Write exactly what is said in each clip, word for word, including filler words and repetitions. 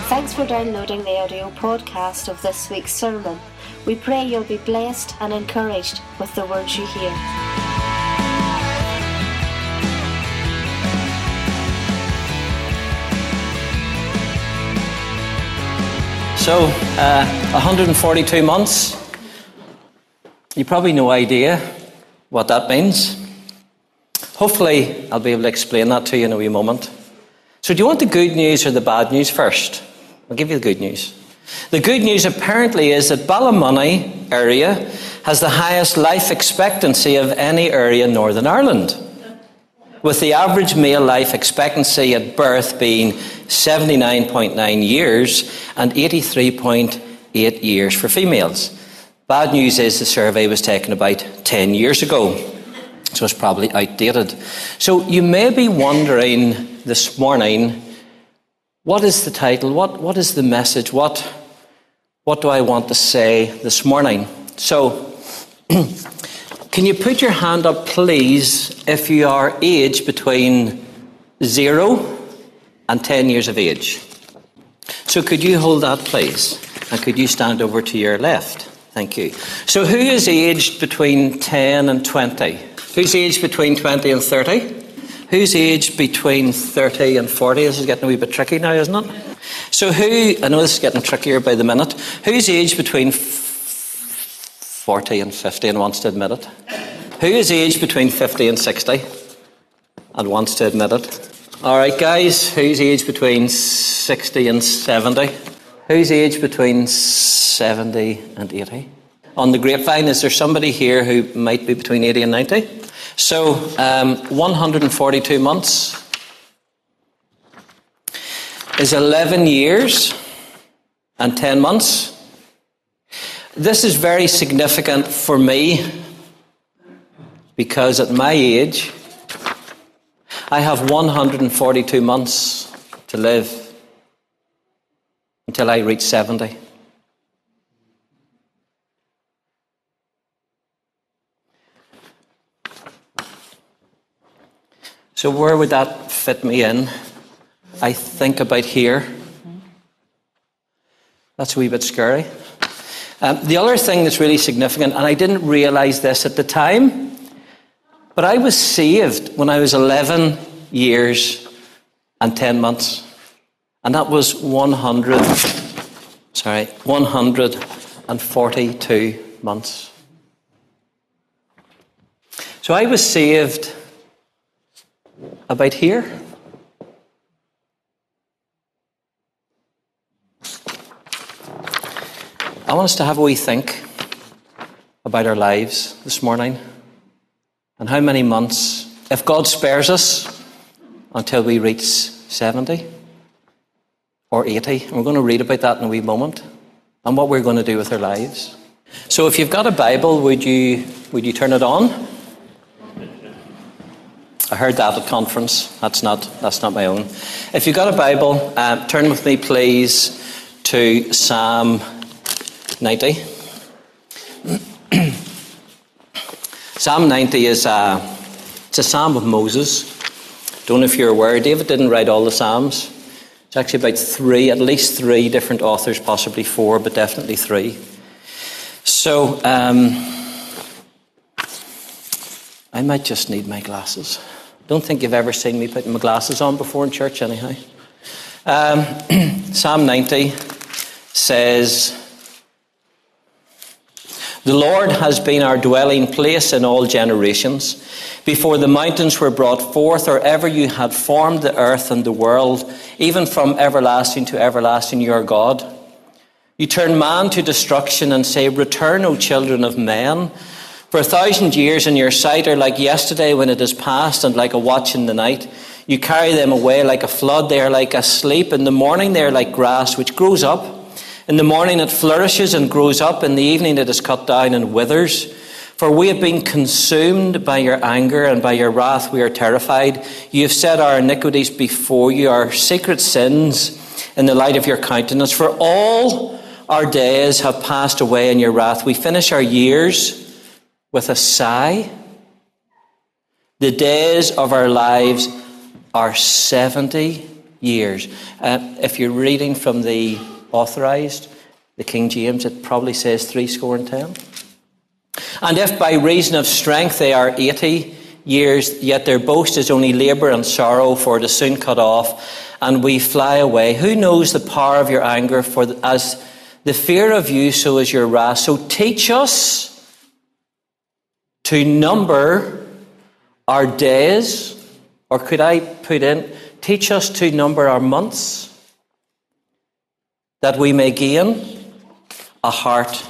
Thanks for downloading the audio podcast of this week's sermon. We pray you'll be blessed and encouraged with the words you hear. So, uh, one hundred forty-two months. You probably no idea what that means. Hopefully, I'll be able to explain that to you in a wee moment. So, do you want the good news or the bad news first? I'll give you the good news. The good news apparently is that Ballymoney area has the highest life expectancy of any area in Northern Ireland, with the average male life expectancy at birth being seventy-nine point nine years and eighty-three point eight years for females. Bad news is the survey was taken about ten years ago, so it's probably outdated. So you may be wondering this morning, what is the title? What What is the message? What, what do I want to say this morning? So, can you put your hand up, please, if you are aged between zero and ten years of age? So could you hold that, please? And could you stand over to your left? Thank you. So who is aged between ten and twenty? Who's aged between twenty and thirty? Who's aged between thirty and forty? This is getting a wee bit tricky now, isn't it? So who, I know this is getting trickier by the minute, who's aged between forty and fifty and wants to admit it? Who is aged between fifty and sixty and wants to admit it? All right, guys, who's aged between sixty and seventy? Who's aged between seventy and eighty? On the grapevine, is there somebody here who might be between eighty and ninety? So, um, one hundred forty-two months is eleven years and ten months. This is very significant for me because at my age, I have one hundred forty-two months to live until I reach seventy. So where would that fit me in? I think about here. That's a wee bit scary. Um, the other thing that's really significant, and I didn't realise this at the time, but I was saved when I was eleven years and ten months. And that was one hundred, sorry, one hundred forty-two months. So I was saved about here. I want us to have a wee think about our lives this morning and how many months, if God spares us, until we reach seventy or eighty. And we're going to read about that in a wee moment and what we're going to do with our lives. So if you've got a Bible, would you would you turn it on? I heard that at conference. That's not that's not my own. If you've got a Bible, uh, turn with me, please, to Psalm ninety. Psalm ninety is a, it's a psalm of Moses. Don't know if you're aware, David didn't write all the psalms. It's actually about three, at least three different authors, possibly four, but definitely three. So um, I might just need my glasses. Don't think you've ever seen me putting my glasses on before in church anyhow. Um, Psalm ninety says, "The Lord has been our dwelling place in all generations. Before the mountains were brought forth, or ever you had formed the earth and the world, even from everlasting to everlasting, you are God. You turn man to destruction and say, 'Return, O children of men.' For a thousand years in your sight are like yesterday when it is past, and like a watch in the night. You carry them away like a flood. They are like asleep. In the morning they are like grass which grows up. In the morning it flourishes and grows up. In the evening it is cut down and withers. For we have been consumed by your anger, and by your wrath we are terrified. You have set our iniquities before you, our secret sins in the light of your countenance. For all our days have passed away in your wrath. We finish our years with a sigh. The days of our lives are seventy years. Uh, if you're reading from the Authorized, the King James, it probably says three score and ten. And if by reason of strength they are eighty years, yet their boast is only labour and sorrow, for it is soon cut off, and we fly away. Who knows the power of your anger? For as the fear of you, so is your wrath. So teach us to number our days, or could I put in, teach us to number our months, that we may gain a heart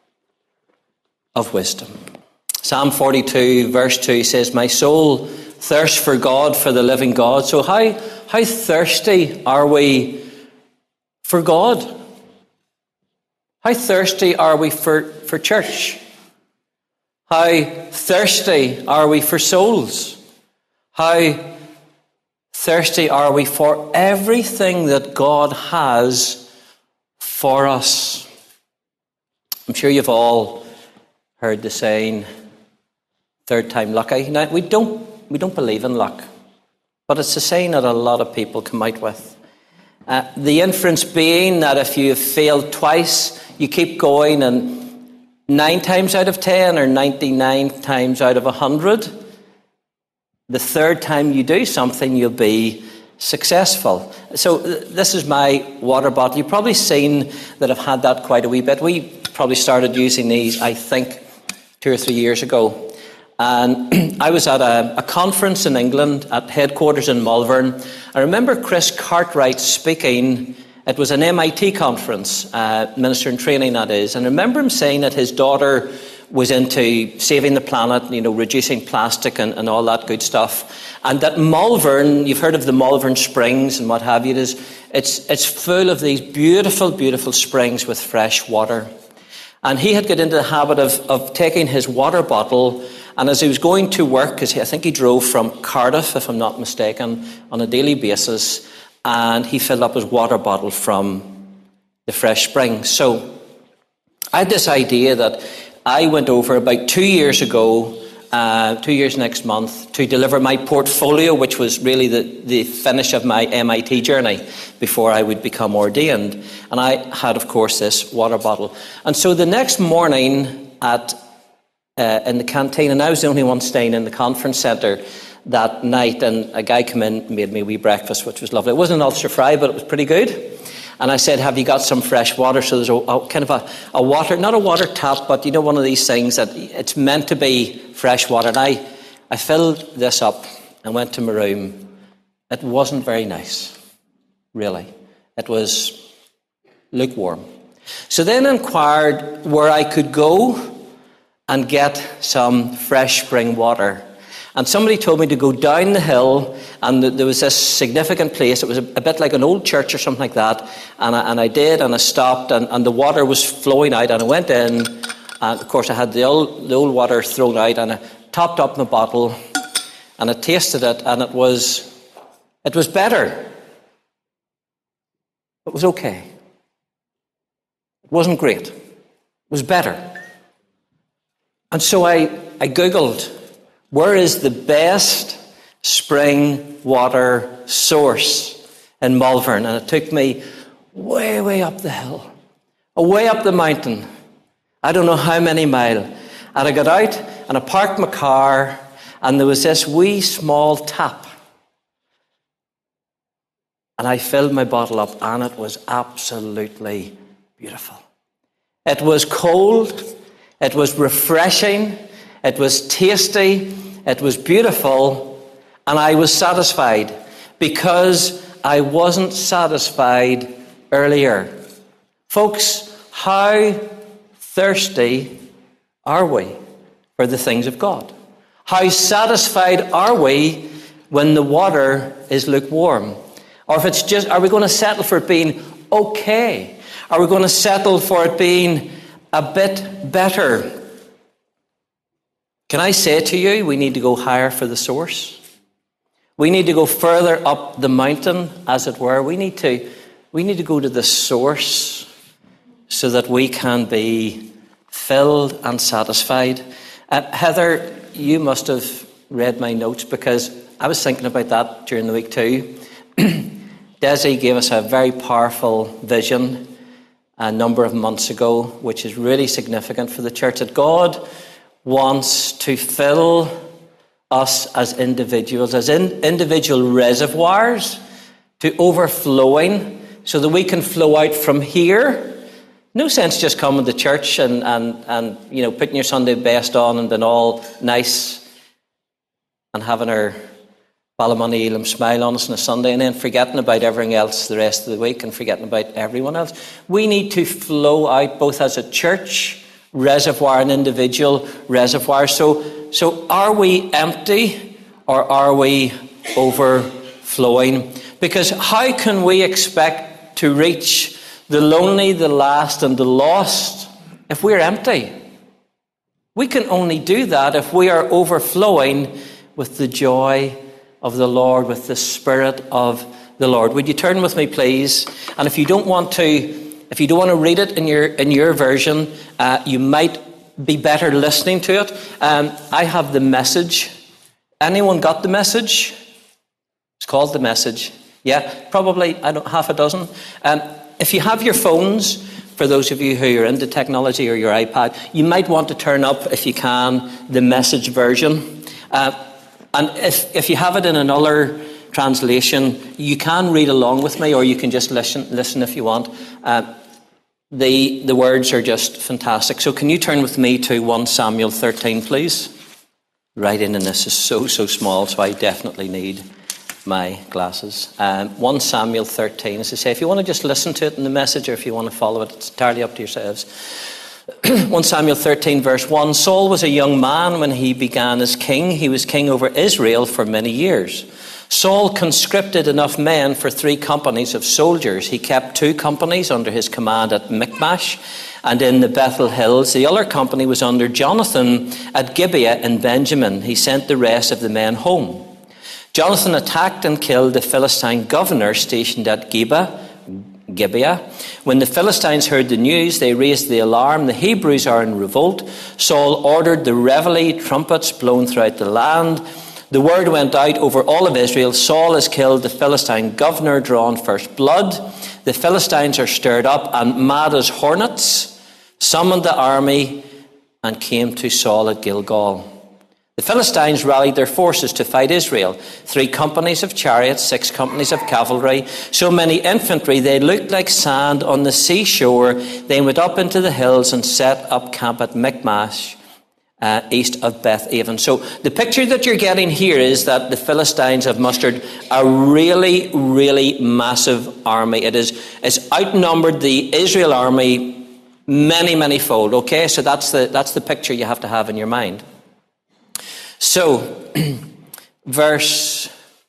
of wisdom. Psalm forty-two, verse two says, my soul thirsts for God, for the living God. So how, how thirsty are we for God? How thirsty are we for, for church? How thirsty are we for souls? How thirsty are we for everything that God has for us? I'm sure you've all heard the saying, third time lucky. Now, we don't, we don't believe in luck, but it's a saying that a lot of people come out with. Uh, the inference being that if you have failed twice, you keep going, and nine times out of ten or ninety-nine times out of a hundred, the third time you do something, you'll be successful. So th- this is my water bottle. You've probably seen that I've had that quite a wee bit. We probably started using these, I think, two or three years ago. And I was at a, a conference in England at headquarters in Malvern. I remember Chris Cartwright speaking. It was an M I T conference, uh, Minister in Training that is. And I remember him saying that his daughter was into saving the planet, you know, reducing plastic and, and all that good stuff. And that Malvern, you've heard of the Malvern Springs and what have you, it is, it's, it's full of these beautiful, beautiful springs with fresh water. And he had got into the habit of, of taking his water bottle, and as he was going to work, because I think he drove from Cardiff, if I'm not mistaken, on a daily basis, and he filled up his water bottle from the fresh spring. So I had this idea that I went over about two years ago, uh, two years next month, to deliver my portfolio, which was really the, the finish of my M I T journey before I would become ordained. And I had, of course, this water bottle. And so the next morning at uh, in the canteen, and I was the only one staying in the conference centre that night, and a guy came in and made me a wee breakfast, which was lovely. It wasn't ulcer fry, but it was pretty good. And I said, have you got some fresh water? So there's a, a kind of a, a water, not a water tap, but you know, one of these things that it's meant to be fresh water. And I, I filled this up and went to my room. It wasn't very nice, really. It was lukewarm. So then I inquired where I could go and get some fresh spring water. And somebody told me to go down the hill, and there was this significant place. It was a, a bit like an old church or something like that. And I, and I did, and I stopped, and, and the water was flowing out, and I went in, and of course I had the old, the old water thrown out, and I topped up my bottle, and I tasted it, and it was, it was better. It was okay. It wasn't great. It was better. And so I, I Googled, where is the best spring water source in Malvern? And it took me way, way up the hill, way up the mountain. I don't know how many miles. And I got out and I parked my car, and there was this wee small tap. And I filled my bottle up, and it was absolutely beautiful. It was cold. It was refreshing. It was tasty. It was beautiful. And I was satisfied, because I wasn't satisfied earlier. Folks, how thirsty are we for the things of God? How satisfied are we when the water is lukewarm? Or if it's just, are we going to settle for it being okay? Are we going to settle for it being a bit better? Can I say to you, we need to go higher for the source. We need to go further up the mountain, as it were. We need to, we need to go to the source so that we can be filled and satisfied. Uh, Heather, you must have read my notes, because I was thinking about that during the week too. Desi gave us a very powerful vision a number of months ago, which is really significant for the church, that God wants to fill us as individuals, as in individual reservoirs, to overflowing, so that we can flow out from here. No sense just coming to church and, and, and you know, putting your Sunday best on and being all nice and having our Ballymoney Elam smile on us on a Sunday and then forgetting about everything else the rest of the week and forgetting about everyone else. We need to flow out both as a church reservoir and individual reservoir. So, so are we empty or are we overflowing? Because how can we expect to reach the lonely, the last, and the lost if we're empty? We can only do that if we are overflowing with the joy of the Lord, with the Spirit of the Lord. Would you turn with me, please? And if you don't want to, if you don't want to read it in your in your version, uh, you might be better listening to it. Um, I have the Message. Anyone got the Message? It's called the Message. Yeah, probably I don't half a dozen. Um, if you have your phones, for those of you who are into technology, or your iPad, you might want to turn up, if you can, the Message version. Uh, and if, if you have it in another translation, you can read along with me, or you can just listen listen if you want. Uh, the, the words are just fantastic. So can you turn with me to First Samuel thirteen, please? Writing in this is so, so small, so I definitely need my glasses. Um, First Samuel thirteen, as I say, if you want to just listen to it in the Message, or if you want to follow it, it's entirely up to yourselves. First Samuel thirteen, verse one, Saul was a young man when he began as king. He was king over Israel for many years. Saul conscripted enough men for three companies of soldiers. He kept two companies under his command at Michmash and in the Bethel Hills. The other company was under Jonathan at Gibeah in Benjamin. He sent the rest of the men home. Jonathan attacked and killed the Philistine governor stationed at Gibeah. Gibeah. When the Philistines heard the news, they raised the alarm. The Hebrews are in revolt. Saul ordered the reveille, trumpets blown throughout the land. The word went out over all of Israel. Saul has killed the Philistine governor, drawn first blood. The Philistines are stirred up and mad as hornets, summoned the army and came to Saul at Gilgal. The Philistines rallied their forces to fight Israel. Three companies of chariots, six companies of cavalry, so many infantry they looked like sand on the seashore. They went up into the hills and set up camp at Michmash, uh, east of Beth-aven. So the picture that you're getting here is that the Philistines have mustered a really, really massive army. It is it's outnumbered the Israel army many, many fold. Okay, so that's the that's the picture you have to have in your mind. So, verse,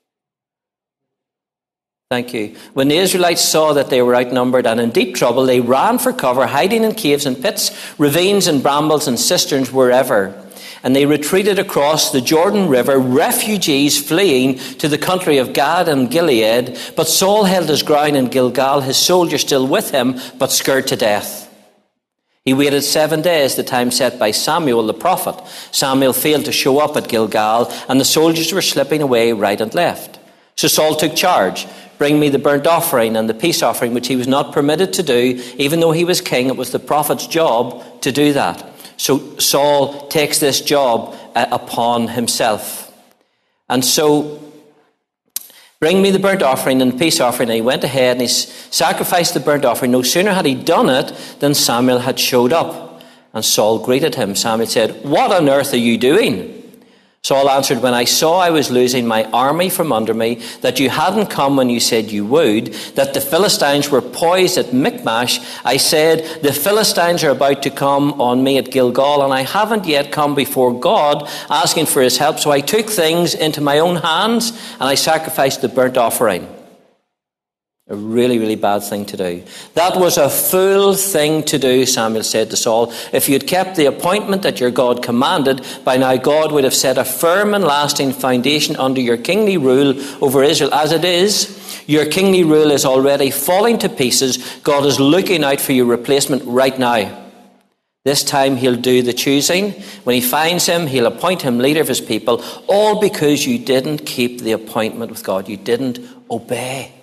thank you. When the Israelites saw that they were outnumbered and in deep trouble, they ran for cover, hiding in caves and pits, ravines and brambles and cisterns, wherever. And they retreated across the Jordan River, refugees fleeing to the country of Gad and Gilead. But Saul held his ground in Gilgal, his soldiers still with him, but scared to death. He waited seven days, the time set by Samuel the prophet. Samuel failed to show up at Gilgal, and the soldiers were slipping away right and left. So Saul took charge. Bring me the burnt offering and the peace offering, which he was not permitted to do. Even though he was king, it was the prophet's job to do that. So Saul takes this job uh, upon himself. And so, bring me the burnt offering and the peace offering. And he went ahead and he sacrificed the burnt offering. No sooner had he done it than Samuel had showed up. And Saul greeted him. Samuel said, "What on earth are you doing?" Saul answered, "When I saw I was losing my army from under me, that you hadn't come when you said you would, that the Philistines were poised at Michmash, I said, the Philistines are about to come on me at Gilgal, and I haven't yet come before God asking for his help. So I took things into my own hands and I sacrificed the burnt offering." A really, really bad thing to do. "That was a fool thing to do," Samuel said to Saul. "If you had kept the appointment that your God commanded, by now God would have set a firm and lasting foundation under your kingly rule over Israel. As it is, your kingly rule is already falling to pieces. God is looking out for your replacement right now. This time he'll do the choosing. When he finds him, he'll appoint him leader of his people, all because you didn't keep the appointment with God. You didn't obey."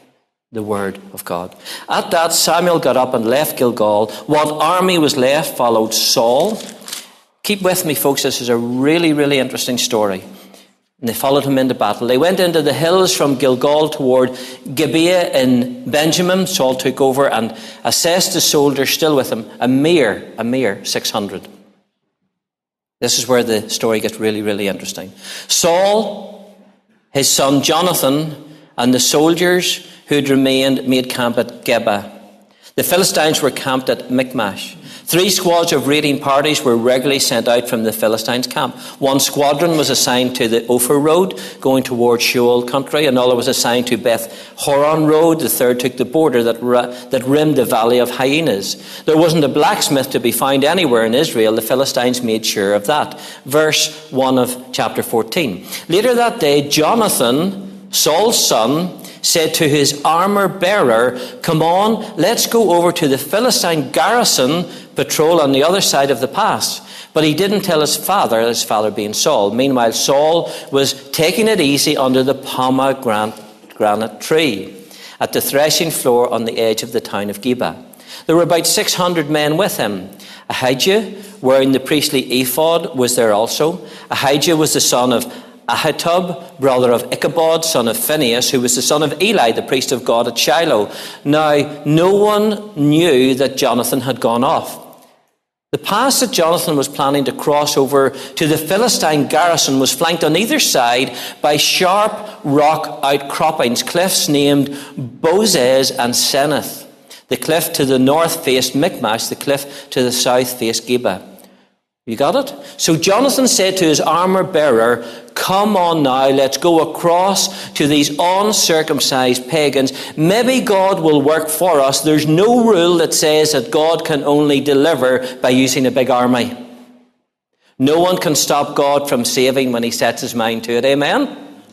the word of God. At that, Samuel got up and left Gilgal. What army was left followed Saul. Keep with me, folks. This is a really, really interesting story. And they followed him into battle. They went into the hills from Gilgal toward Gibeah in Benjamin. Saul took over and assessed the soldiers still with him, a mere, a mere six hundred. This is where the story gets really, really interesting. Saul, his son Jonathan, and the soldiers who'd remained made camp at Geba. The Philistines were camped at Michmash. Three squads of raiding parties were regularly sent out from the Philistines' camp. One squadron was assigned to the Ophir Road, going towards Sheol country. Another was assigned to Beth Horon Road. The third took the border that, ra- that rimmed the Valley of Hyenas. There wasn't a blacksmith to be found anywhere in Israel. The Philistines made sure of that. Verse one of chapter fourteen. Later that day, Jonathan, Saul's son, said to his armor-bearer, "Come on, let's go over to the Philistine garrison patrol on the other side of the pass." But he didn't tell his father, his father being Saul. Meanwhile, Saul was taking it easy under the pomegranate tree at the threshing floor on the edge of the town of Geba. There were about six hundred men with him. Ahijah, wearing the priestly ephod, was there also. Ahijah was the son of Ahitub, brother of Ichabod, son of Phinehas, who was the son of Eli, the priest of God at Shiloh. Now, no one knew that Jonathan had gone off. The pass that Jonathan was planning to cross over to the Philistine garrison was flanked on either side by sharp rock outcroppings, cliffs named Bozez and Seneth. The cliff to the north faced Michmash, the cliff to the south faced Geba. You got it? So Jonathan said to his armor-bearer, "Come on now, let's go across to these uncircumcised pagans. Maybe God will work for us. There's no rule that says that God can only deliver by using a big army. No one can stop God from saving when he sets his mind to it. Amen?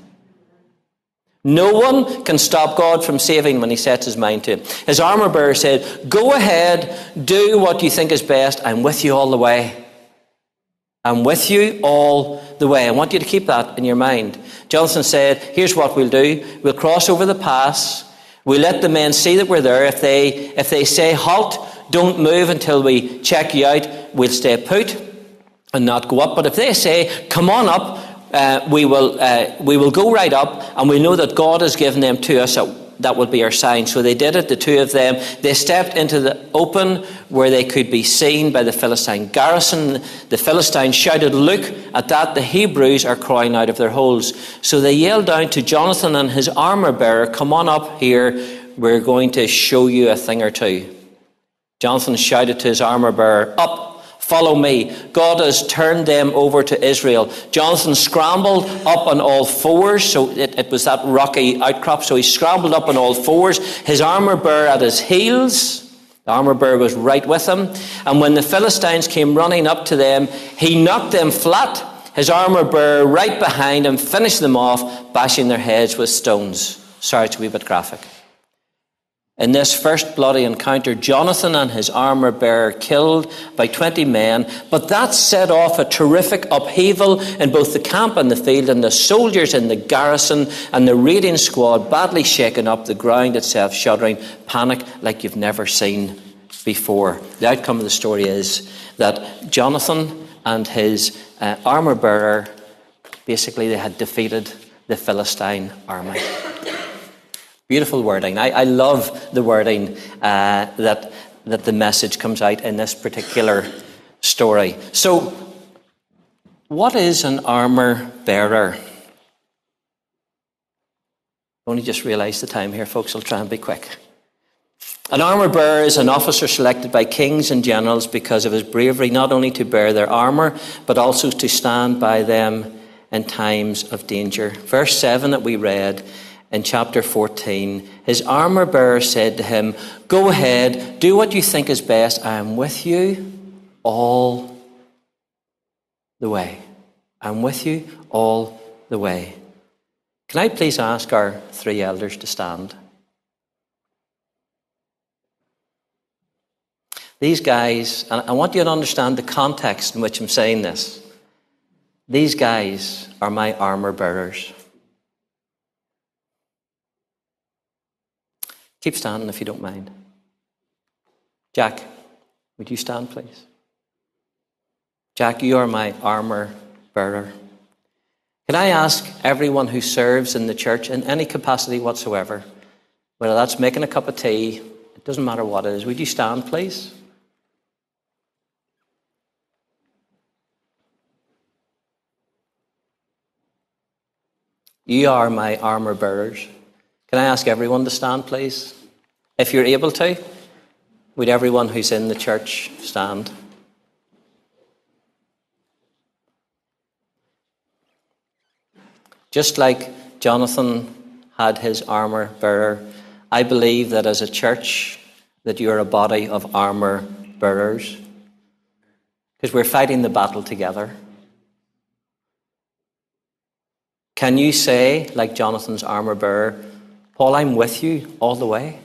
No one can stop God from saving when he sets his mind to it." His armor-bearer said, "Go ahead, do what you think is best. I'm with you all the way. I'm with you all the way." I want you to keep that in your mind. Jonathan said, "Here's what we'll do. We'll cross over the pass. We'll let the men see that we're there. If they if they say, 'Halt, don't move until we check you out,' we'll stay put and not go up. But if they say, 'Come on up,' uh, we will uh, we will go right up, and we know that God has given them to us. That will be our sign." So they did it, the two of them. They stepped into the open where they could be seen by the Philistine garrison. The Philistines shouted, "Look at that, the Hebrews are crying out of their holes." So they yelled down to Jonathan and his armor-bearer, "Come on up here, we're going to show you a thing or two." Jonathan shouted to his armor-bearer, "Up, follow me. God has turned them over to Israel." Jonathan scrambled up on all fours. So it, it was that rocky outcrop. So he scrambled up on all fours, his armor-bearer at his heels. The armor-bearer was right with him. And when the Philistines came running up to them, he knocked them flat, his armor-bearer right behind him, finished them off, bashing their heads with stones. Sorry, it's a wee bit graphic. In this first bloody encounter, Jonathan and his armor-bearer killed by twenty men, but that set off a terrific upheaval in both the camp and the field, and the soldiers in the garrison and the raiding squad, badly shaken up, the ground itself shuddering, panic like you've never seen before. The outcome of the story is that Jonathan and his uh, armor-bearer, basically they had defeated the Philistine army. Beautiful wording. I, I love the wording uh, that that the message comes out in this particular story. So, what is an armor bearer? Only just realised the time here, folks. I'll try and be quick. An armor bearer is an officer selected by kings and generals because of his bravery, not only to bear their armour, but also to stand by them in times of danger. Verse seven that we read in chapter fourteen, his armor-bearer said to him, "Go ahead, do what you think is best. I am with you all the way." I'm with you all the way. Can I please ask our three elders to stand? These guys, and I want you to understand the context in which I'm saying this. These guys are my armor-bearers. Keep standing if you don't mind. Jack, would you stand, please? Jack, you are my armour bearer. Can I ask everyone who serves in the church in any capacity whatsoever, whether that's making a cup of tea, it doesn't matter what it is, would you stand, please? You are my armour bearers. Can I ask everyone to stand, please? If you're able to, would everyone who's in the church stand? Just like Jonathan had his armour bearer, I believe that as a church that you're a body of armour bearers, because we're fighting the battle together. Can you say, like Jonathan's armour bearer, Paul, I'm with you all the way.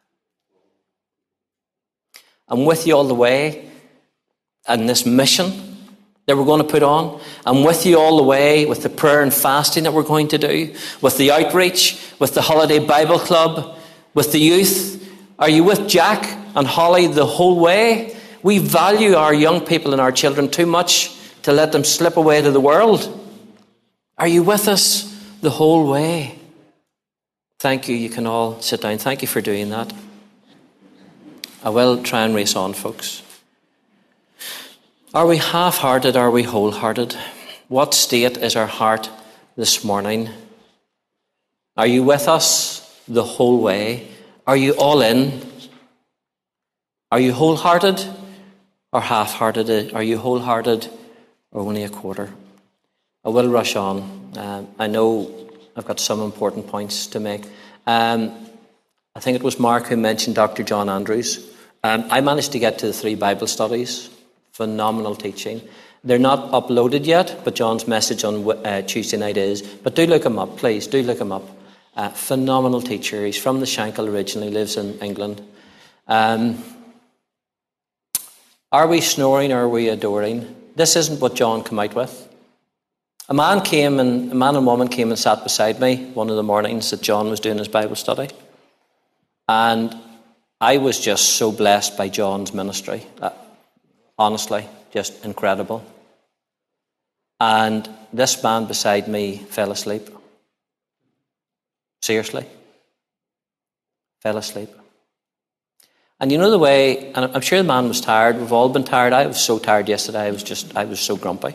I'm with you all the way in this mission that we're going to put on. I'm with you all the way with the prayer and fasting that we're going to do, with the outreach, with the Holiday Bible Club, with the youth. Are you with Jack and Holly the whole way? We value our young people and our children too much to let them slip away to the world. Are you with us the whole way? Thank you. You can all sit down. Thank you for doing that. I will try and race on, folks. Are we half-hearted? Are we wholehearted? What state is our heart this morning? Are you with us the whole way? Are you all in? Are you wholehearted or half-hearted? Are you wholehearted or only a quarter? I will rush on. Um, I know I've got some important points to make. Um, I think it was Mark who mentioned Doctor John Andrews. Um, I managed to get to the three Bible studies. Phenomenal teaching. They're not uploaded yet, but John's message on uh, Tuesday night is. But do look him up, please. Do look him up. Uh, phenomenal teacher. He's from the Shankill originally, lives in England. Um, are we snoring or are we adoring? This isn't what John came out with. A man came and a man and woman came and sat beside me one of the mornings that John was doing his Bible study. And I was just so blessed by John's ministry. Uh, honestly, just incredible. And this man beside me fell asleep. Seriously. Fell asleep. And you know the way, and I'm sure the man was tired. We've all been tired. I was so tired yesterday. I was just, I was so grumpy.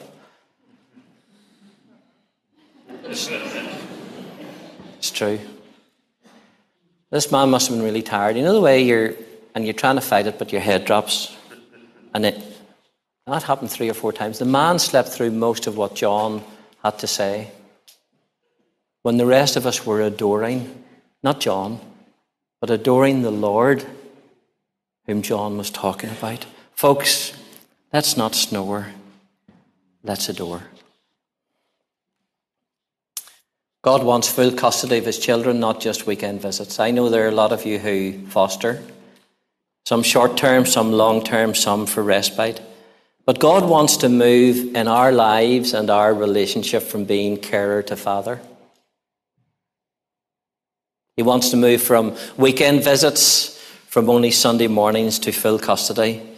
It's, it's true. This man must have been really tired. You know the way you're, and you're trying to fight it, but your head drops. And it, that happened three or four times. The man slept through most of what John had to say. When the rest of us were adoring, not John, but adoring the Lord whom John was talking about. Folks, let's not snore. Let's adore. God wants full custody of his children, not just weekend visits. I know there are a lot of you who foster. Some short-term, some long-term, some for respite. But God wants to move in our lives and our relationship from being carer to father. He wants to move from weekend visits, from only Sunday mornings to full custody.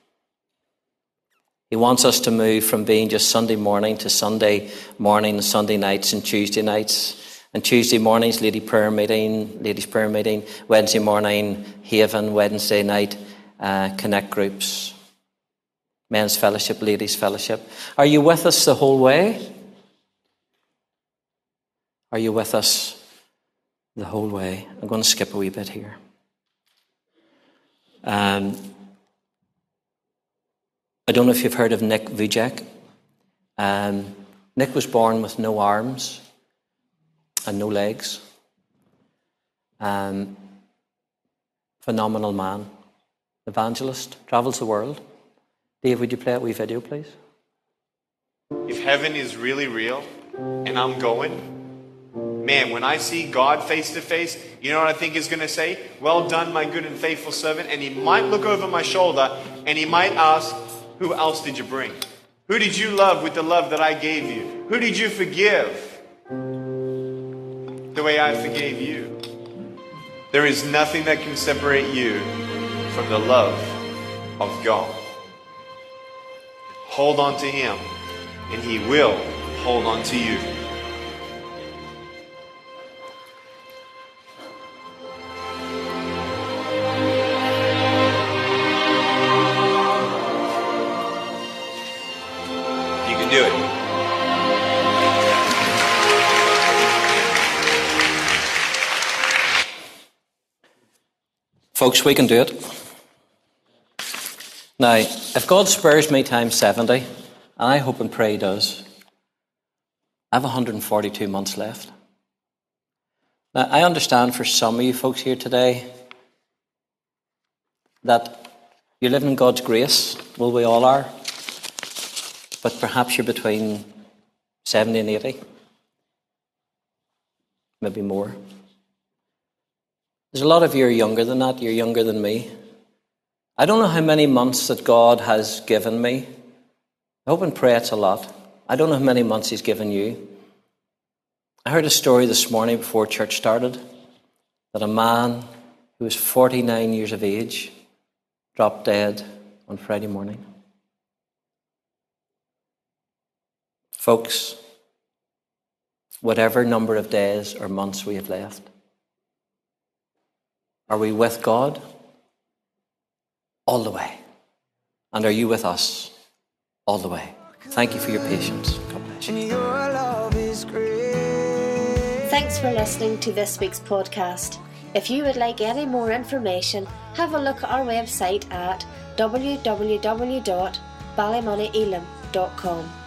He wants us to move from being just Sunday morning to Sunday morning, Sunday nights and Tuesday nights. And Tuesday mornings, lady prayer meeting, ladies prayer meeting. Wednesday morning, Haven. Wednesday night, uh, connect groups. Men's fellowship, ladies fellowship. Are you with us the whole way? Are you with us the whole way? I'm going to skip a wee bit here. Um, I don't know if you've heard of Nick Vujicic. Um, Nick was born with no arms and no legs. Um, phenomenal man. Evangelist. Travels the world. Dave, would you play a wee video, please? If heaven is really real and I'm going, man, when I see God face to face, you know what I think he's going to say? Well done, my good and faithful servant. And he might look over my shoulder and he might ask, who else did you bring? Who did you love with the love that I gave you? Who did you forgive the way I forgave you? There is nothing that can separate you from the love of God. Hold on to Him, and He will hold on to you. You can do it. Folks, we can do it. Now, if God spares me times seventy, and I hope and pray He does, I have one hundred forty-two months left. Now, I understand for some of you folks here today that you're living in God's grace. Well, we all are. But perhaps you're between seventy and eighty. Maybe more. There's a lot of you who are younger than that. You're younger than me. I don't know how many months that God has given me. I hope and pray it's a lot. I don't know how many months He's given you. I heard a story this morning before church started that a man who was forty-nine years of age dropped dead on Friday morning. Folks, whatever number of days or months we have left, are we with God all the way? And are you with us all the way? Thank you for your patience. God bless you. Thanks for listening to this week's podcast. If you would like any more information, have a look at our website at w w w dot ballymoney elim dot com.